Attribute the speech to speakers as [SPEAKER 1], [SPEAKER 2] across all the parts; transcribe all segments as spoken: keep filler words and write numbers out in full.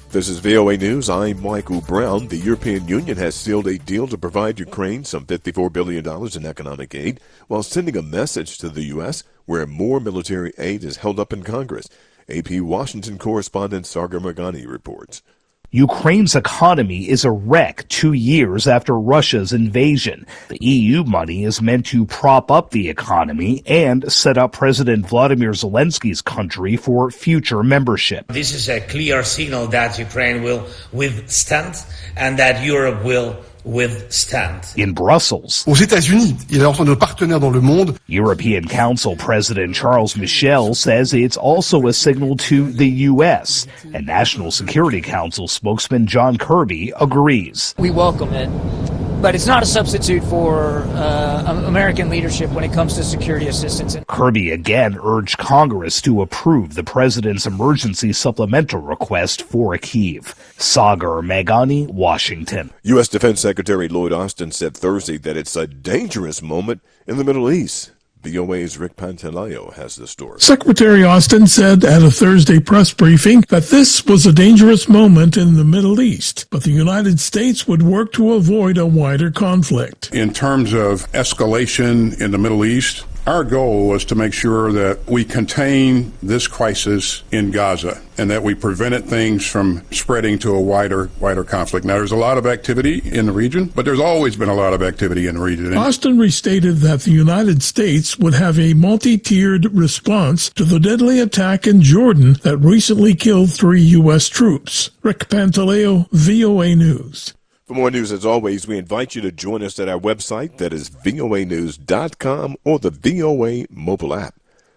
[SPEAKER 1] This is V O A News. I'm Michael Brown. The European Union has sealed a deal to provide Ukraine some fifty-four billion dollars in economic aid while sending a message to the U S where more military aid is held up in Congress. A P Washington correspondent Sagar Meghani reports.
[SPEAKER 2] Ukraine's economy is a wreck two years after Russia's invasion. The E U money is meant to prop up the economy and set up President Vladimir Zelensky's country for future membership.
[SPEAKER 3] This is a clear signal that Ukraine will withstand and that Europe will withstand.
[SPEAKER 2] In Brussels,
[SPEAKER 4] aux États-Unis, il est enfin notre partenaire dans le monde.
[SPEAKER 2] European Council President Charles Michel says it's also a signal to the U S, and National Security Council spokesman John Kirby agrees.
[SPEAKER 5] We welcome it, but it's not a substitute for uh, American leadership when it comes to security assistance.
[SPEAKER 2] Kirby again urged Congress to approve the president's emergency supplemental request for Kyiv. Sagar Meghani, Washington.
[SPEAKER 1] U S. Defense Secretary Lloyd Austin said Thursday that it's a dangerous moment in the Middle East. V O A's Rick Pantaleo has the story.
[SPEAKER 6] Secretary Austin said at a Thursday press briefing that this was a dangerous moment in the Middle East, but the United States would work to avoid a wider conflict.
[SPEAKER 7] In terms of escalation in the Middle East, our goal was to make sure that we contain this crisis in Gaza and that we prevented things from spreading to a wider, wider conflict. Now, there's a lot of activity in the region, but there's always been a lot of activity in the region.
[SPEAKER 6] Austin restated that the United States would have a multi-tiered response to the deadly attack in Jordan that recently killed three U S troops. Rick Pantaleo, V O A News.
[SPEAKER 1] For more news, as always, we invite you to join us at our website, that is V O A news dot com, or the V O A mobile app.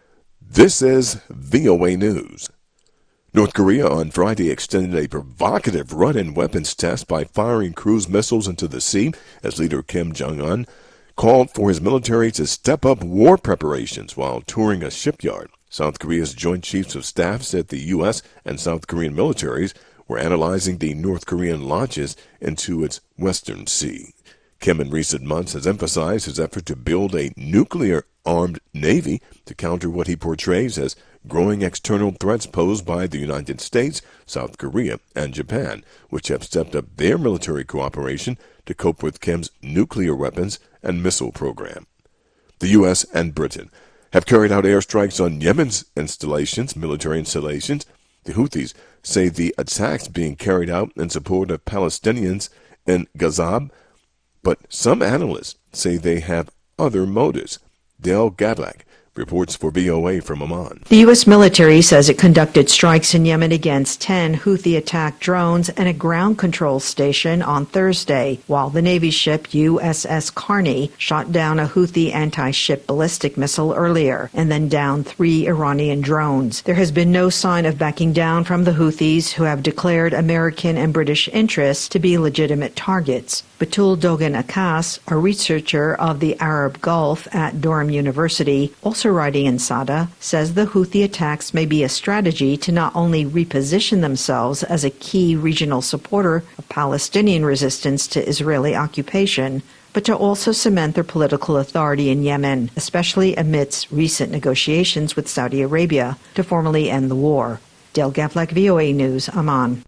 [SPEAKER 1] This is V O A News. North Korea on Friday extended a provocative run-in weapons test by firing cruise missiles into the sea as leader Kim Jong-un called for his military to step up war preparations while touring a shipyard. South Korea's Joint Chiefs of Staff said the U S and South Korean militaries were analyzing the North Korean launches into its western sea. Kim in recent months has emphasized his effort to build a nuclear-armed navy to counter what he portrays as growing external threats posed by the United States, South Korea, and Japan, which have stepped up their military cooperation to cope with Kim's nuclear weapons and missile program. The U S and Britain have carried out airstrikes on Yemen's installations, military installations. The Houthis say the attacks being carried out in support of Palestinians in Gaza, but some analysts say they have other motives. Dale Gavlak reports for V O A from Amman.
[SPEAKER 8] The U S military says it conducted strikes in Yemen against ten Houthi-attacked drones and a ground control station on Thursday, while the Navy ship U S S Carney shot down a Houthi anti-ship ballistic missile earlier and then downed three Iranian drones. There has been no sign of backing down from the Houthis, who have declared American and British interests to be legitimate targets. Batul Dogan Akas, a researcher of the Arab Gulf at Durham University, also writing in Sada, says the Houthi attacks may be a strategy to not only reposition themselves as a key regional supporter of Palestinian resistance to Israeli occupation, but to also cement their political authority in Yemen, especially amidst recent negotiations with Saudi Arabia to formally end the war. Dale Gavlak, V O A News, Amman.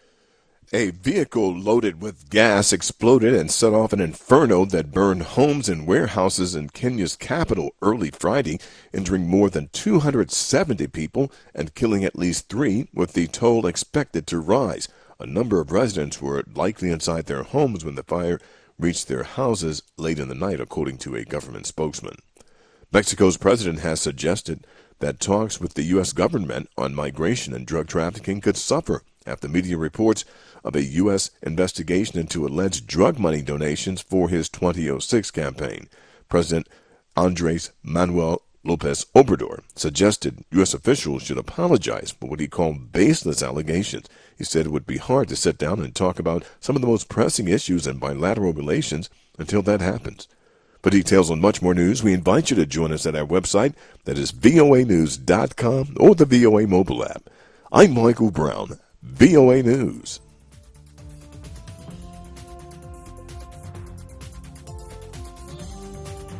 [SPEAKER 1] A vehicle loaded with gas exploded and set off an inferno that burned homes and warehouses in Kenya's capital early Friday, injuring more than two hundred seventy people and killing at least three, with the toll expected to rise. A number of residents were likely inside their homes when the fire reached their houses late in the night, according to a government spokesman. Mexico's president has suggested that talks with the U S government on migration and drug trafficking could suffer after media reports of a U S investigation into alleged drug money donations for his twenty oh six campaign. President Andres Manuel Lopez Obrador suggested U S officials should apologize for what he called baseless allegations. He said it would be hard to sit down and talk about some of the most pressing issues in bilateral relations until that happens. For details on much more news, we invite you to join us at our website, that is V O A news dot com, or the V O A mobile app. I'm Michael Brown, V O A News.